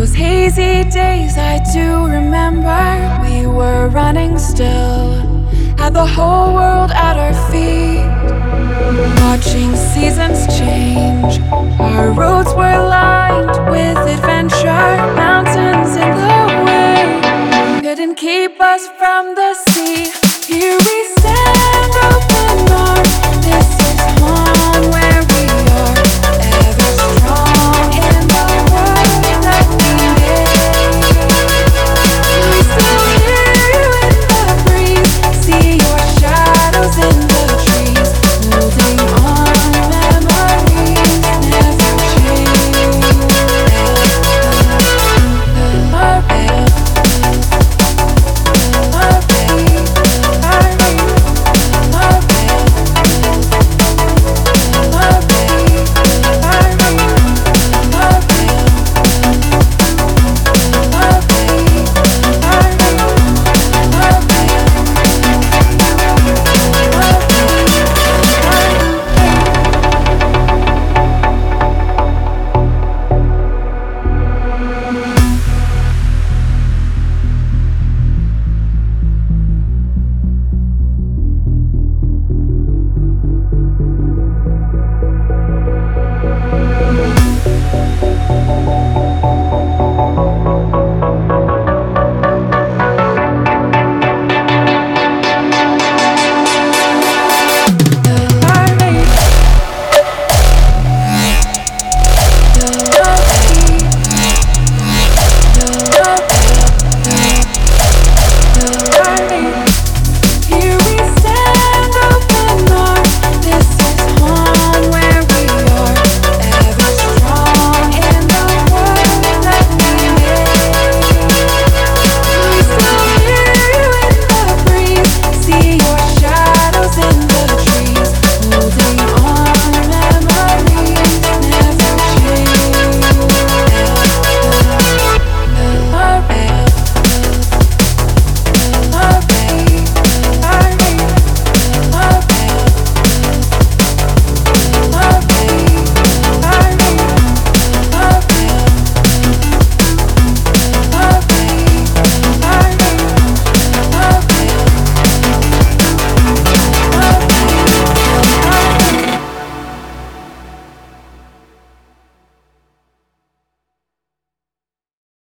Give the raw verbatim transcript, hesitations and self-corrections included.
Those hazy days I do remember. We were running still, had the whole world at our feet, watching seasons change. Our roads were lined with adventure, mountains in the way couldn't keep us from the